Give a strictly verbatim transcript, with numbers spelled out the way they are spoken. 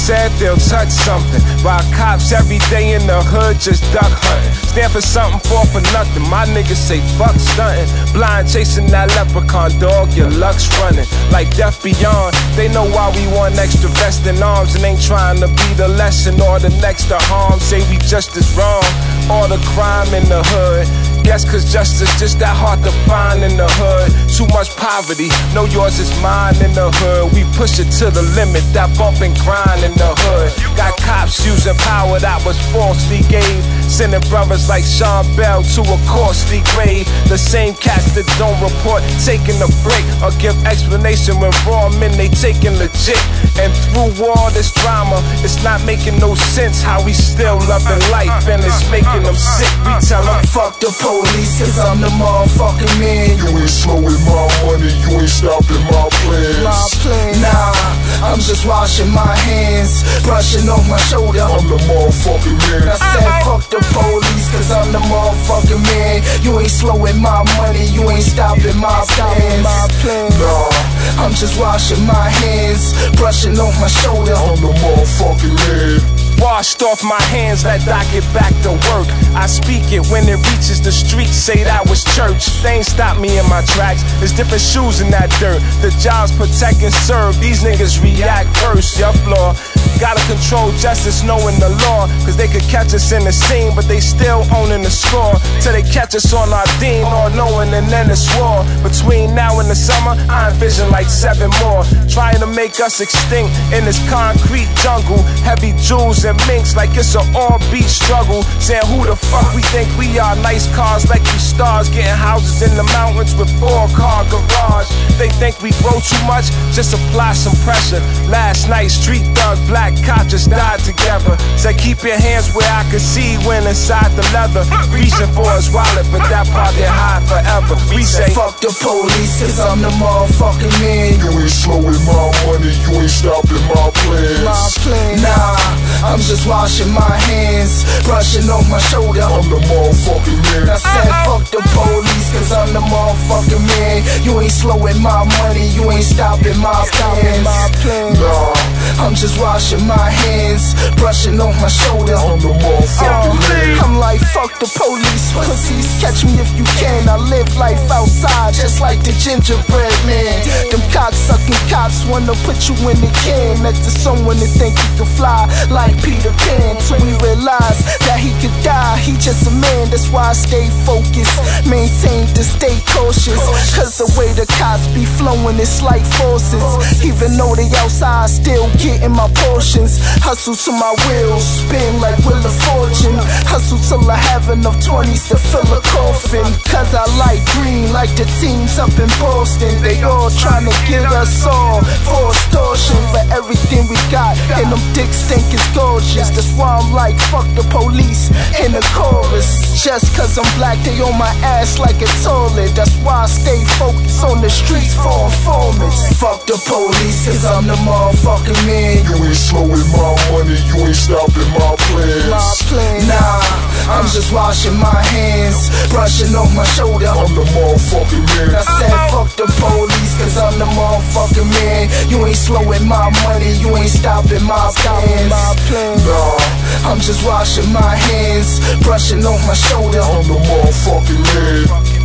said they'll touch something. While cops every day in the hood just duck hunting. Stand for something, fall for nothing. My niggas say fuck stunting. Blind chasing that leprechaun, dog, your luck's running. Like death beyond, they know why we want extra vest and arms, and ain't trying to be the lesson or the next to harm. Say we just as wrong, all the crime in the hood. Yes, cause justice just that hard to find in the hood. Too much poverty, no yours is mine in the hood. We push it to the limit, that bump and grind in the hood. Got cops using power that was falsely gave, sending brothers like Sean Bell to a costly grave. The same cats that don't report taking a break or give explanation when raw men they taking legit. And through all this drama, it's not making no sense how we still loving life and it's making them sick. We tell them fuck the police, cause I'm the motherfucking man. You ain't slowing my money, you ain't stopping my plans. My plan, nah, I'm just washing my hands, brushing off my shoulder. I'm the motherfucking man. I said fuck the police, cause I'm the motherfucking man. You ain't slowing my money, you ain't stopping my plans. Nah, I'm just washing my hands, brushing off my shoulder. I'm the motherfucking man. Washed off my hands, let I get back to work. I speak it when it reaches the streets, say that was church. They ain't stop me in my tracks, there's different shoes in that dirt. The jobs protect and serve, these niggas react first. Your flaw, gotta control justice knowing the law, cause they could catch us in the scene, but they still owning the score. Till they catch us on our dean, all knowing and then it's war. Between now and the summer, I envision like seven more, trying to make us extinct in this concrete jungle. Heavy jewels and minks like it's an all-beat struggle. Saying who the fuck we think we are? Nice cars like we stars, getting houses in the mountains with four-car garage. They think we grow too much, just apply some pressure. Last night, street thug, black cop just died together. Said keep your hands where I can see when inside the leather. Reaching for his wallet, but that part they hide forever. We say fuck the police, cause I'm the motherfucking man. You ain't slowing my money, you ain't stopping my plans. My plan, nah, I'm just washing my hands, brushing off my shoulder. I'm the motherfucking man. I said fuck the police, cause I'm the motherfucking man. You ain't slowing my money, you ain't stopping my plans. Nah, I'm just washing my hands, brushing off my shoulder. I'm the motherfucking uh, man. I'm like fuck the police, pussies, catch me if you can. I live life outside just like the gingerbread man. Them cocksucking cops wanna put you in the can next to someone that think you can fly like Peter Pan. Till we realize that he could die, he just a man. That's why I stay focused, maintain to stay cautious, cause the way the cops be flowing it's like forces. Even though they outside, still getting my portions. Hustle to my wheels, spin like Wheel of Fortune. Hustle till I have enough twenties to fill a coffin. Cause I like green like the teams up in Boston. They all trying to get us all for extortion, for everything we got, and them dicks think it's gorgeous. That's why I'm like fuck the police in the chorus. Just cause I'm black, they on my ass like a toilet. That's why I stay focused on the streets for informants. Fuck the police, cause I'm the motherfucking man. You ain't slowing my money, you ain't stopping my plans. My plan, nah, I'm just washing my hands, brushing off my shoulder. I'm the motherfucking man. I said fuck the police, cause I'm the motherfucking man. You ain't slowing my money, you ain't stopping my plans. Nah, I'm just washing my hands, brushing off my shoulder. I'm the motherfucking man.